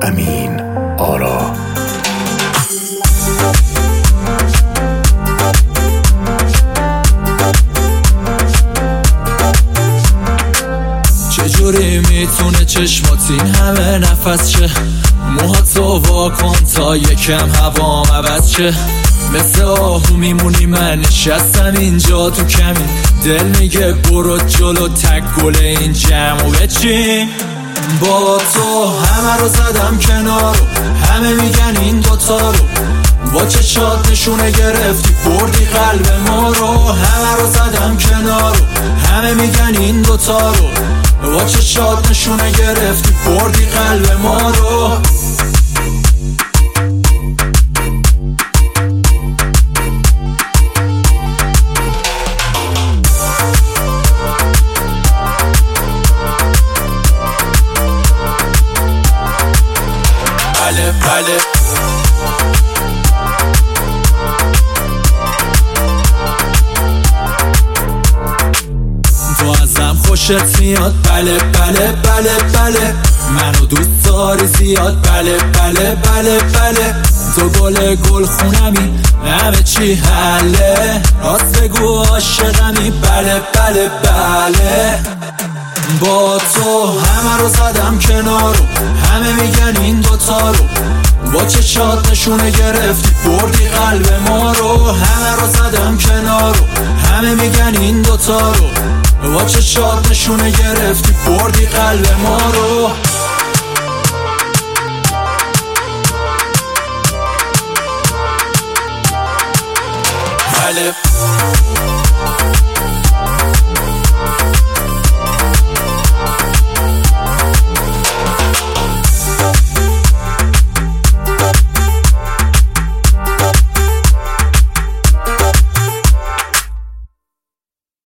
امین آرا. چجوری میتونه چشمات این همه نفس شه؟ موهاتو واکن تا یکم هوام عوض شه. مثل آهو میمونی من نشستم اینجا تو کمین. دل میگه برو جلو تک گل این جمعو بچین. با تو همه رو زدم کنار، همه میگن این دوتا رو با چشات نشونه گرفتی بردی قلب ما رو. همه رو زدم کنار، همه میگن این دوتا رو با چشات نشونه گرفتی بردی قلب ما رو. بله تو ازم خوشت میاد، بله بله بله بله. منو دوست داری زیاد، بله بله بله بله. تو گل خونمی، همه چی حله. راست بگو عاشقمی، بله بله بله. با تو همه رو زدم کنار، همه میگن این دوتا رو با چشات نشونه گرفتی بردی قلب ما رو. همه رو زدم کنار، همه میگن این دوتا رو با چشات نشونه گرفتی بردی قلب ما رو.